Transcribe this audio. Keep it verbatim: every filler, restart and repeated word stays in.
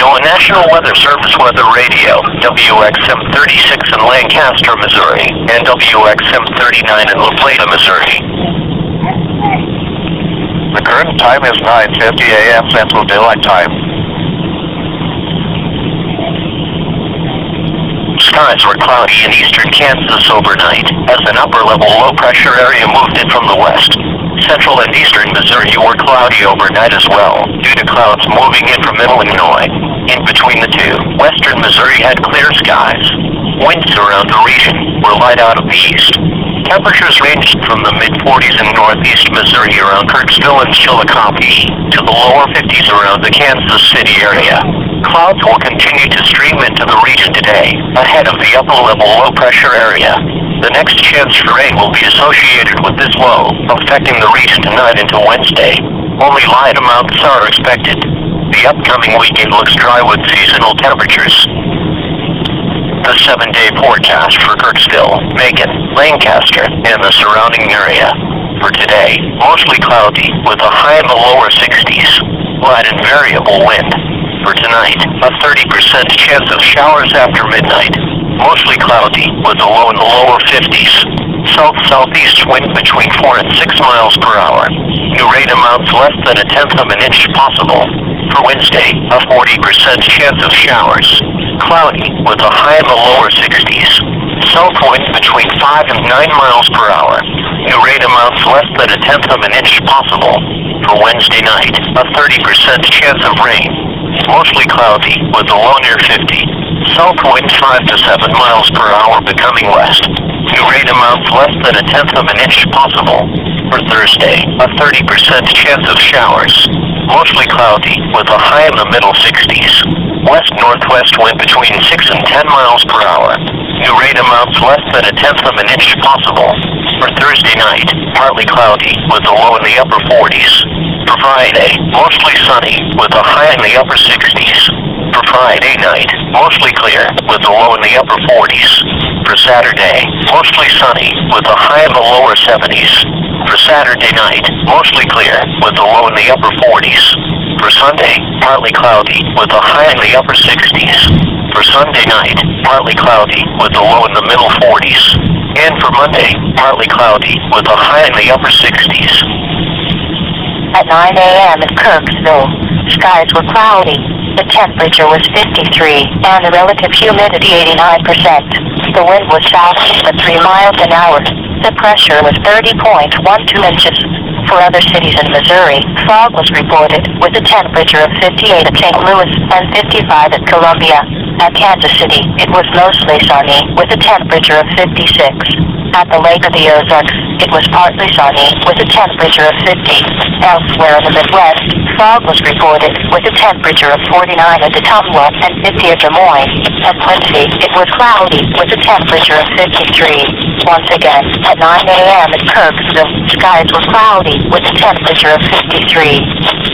on National Weather Service Weather Radio, W X M thirty-six in Lancaster, Missouri, and W X M thirty-nine in La Plata, Missouri. The current time is nine fifty a m Central Daylight Time. Skies were cloudy in eastern Kansas overnight, as an upper-level low-pressure area moved in from the west. Central and eastern Missouri were cloudy overnight as well, due to clouds moving in from middle Illinois. In between the two, western Missouri had clear skies. Winds around the region were light out of the east. Temperatures ranged from the mid forties in northeast Missouri around Kirksville and Chillicothe to the lower fifties around the Kansas City area. Clouds will continue to stream into the region today, ahead of the upper-level low-pressure area. The next chance for rain will be associated with this low, affecting the region tonight into Wednesday. Only light amounts are expected. The upcoming weekend looks dry with seasonal temperatures. The seven-day forecast for Kirksville, Macon, Lancaster, and the surrounding area. For today, mostly cloudy, with a high in the lower sixties. Light and variable wind. For tonight, a thirty percent chance of showers after midnight. Mostly cloudy, with a low in the lower fifties. South-southeast wind between four and six miles per hour. New rain amounts less than a tenth of an inch possible. For Wednesday, a forty percent chance of showers. Cloudy, with a high in the lower sixties. South wind between five and nine miles per hour. New rain amounts less than a tenth of an inch possible. For Wednesday night, a thirty percent chance of rain. Mostly cloudy, with a low near fifty. South wind five to seven miles per hour becoming west. New rain amounts less than a tenth of an inch possible. For Thursday, a thirty percent chance of showers. Mostly cloudy, with a high in the middle sixties. West-northwest wind between six and ten miles per hour. New rain amounts less than a tenth of an inch possible. For Thursday night, partly cloudy, with a low in the upper forties. For Friday, mostly sunny, with a high in the upper sixties. For Friday night, mostly clear, with a low in the upper forties. For Saturday, mostly sunny, with a high in the lower seventies. For Saturday night, mostly clear, with a low in the upper forties. For Sunday, partly cloudy, with a high in the upper sixties. For Sunday night, partly cloudy, with a low in the middle forties. And for Monday, partly cloudy, with a high in the upper sixties. At nine a m in Kirksville, skies were cloudy. The temperature was fifty-three, and the relative humidity eighty-nine percent. The wind was southeast at three miles an hour. The pressure was thirty point one two inches. For other cities in Missouri, fog was reported, with a temperature of fifty-eight at Saint Louis and fifty-five at Columbia. At Kansas City, it was mostly sunny, with a temperature of fifty-six. At the Lake of the Ozarks, it was partly sunny, with a temperature of fifty. Elsewhere in the Midwest, fog was reported, with a temperature of forty-nine at Ottumwa and fifty at Des Moines. At Quincy, it was cloudy, with a temperature of fifty-three. Once again, at nine a m in Kirksville, skies were cloudy, with a temperature of fifty-three.